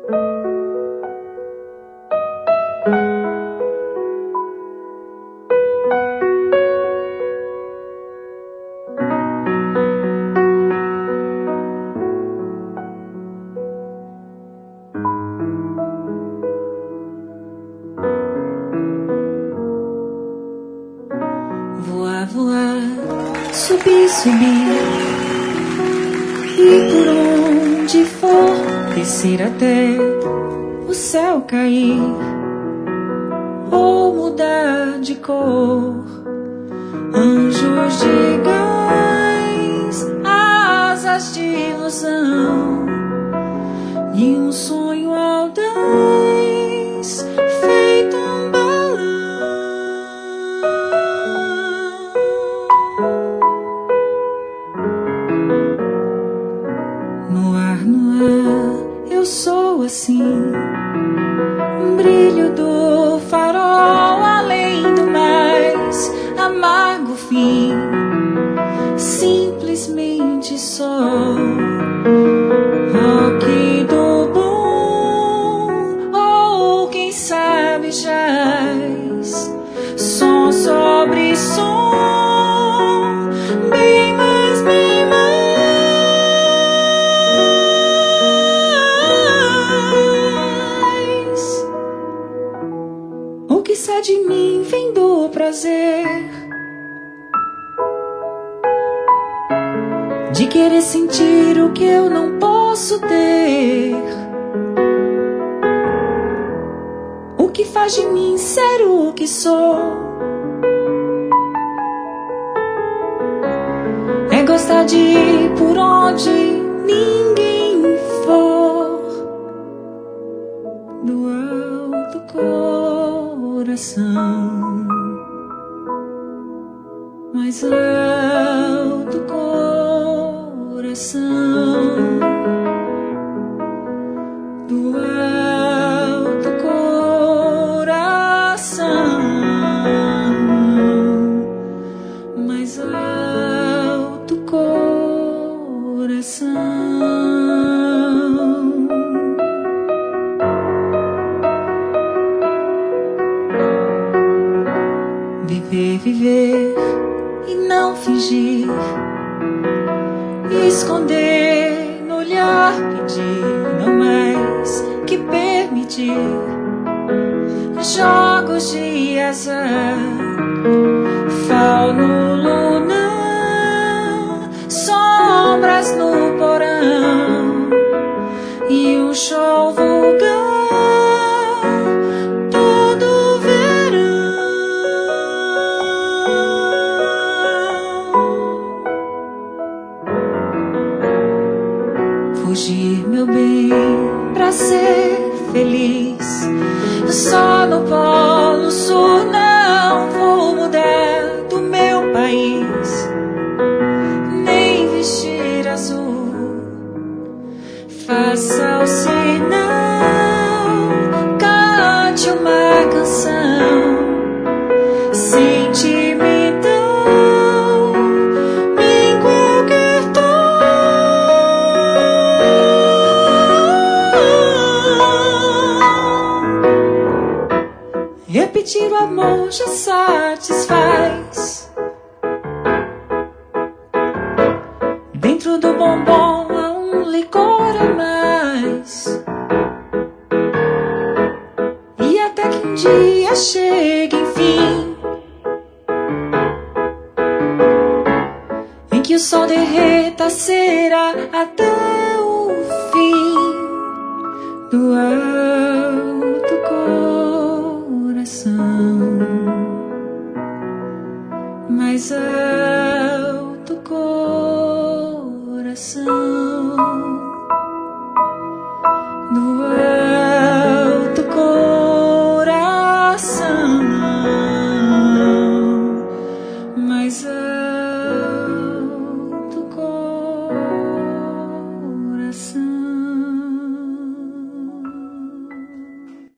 Subir e por onde for descer até o céu cair ou mudar de cor. Anjos de gás, asas de ilusão e um sonho audaz feito um balão. No ar, eu sou assim, um brilho do farol além do mais amargo fim, simplesmente só rock do bom, ou quem sabe jazz, som sobre som, bem mais, bem mais. O que sai de mim vem do prazer de querer sentir o que eu não posso ter. O que faz de mim ser o que sou é gostar de ir por onde ninguém for, do alto coração, mais alto coração, do alto coração, mais alto coração. Viver e não fingir, esconder no olhar, pedir não mais que permitir jogos de azar, fauno lunar, sombras no porão e um show vulgar. Fugir, meu bem, pra ser feliz. Só no Polo Sul não vou mudar do meu país, nem vestir azul. Faça o sinal, cante uma canção, sentimental. Repetir o amor já satisfaz. Dentro do bombom há um licor a mais. E até que um dia chegue, enfim, em que o sol derreta a cera até o fim do alto coração, mais alto coração.